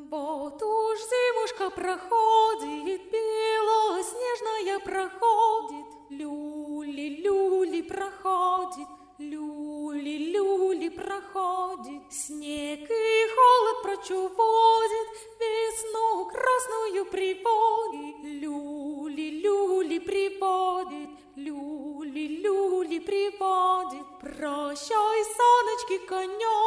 Вот уж зимушка проходит, белоснежная проходит, люли-люли проходит, люли-люли проходит. Снег и холод прочь уводит, весну красную приводит, люли-люли приводит, люли-люли приводит. Прощай, саночки, конек,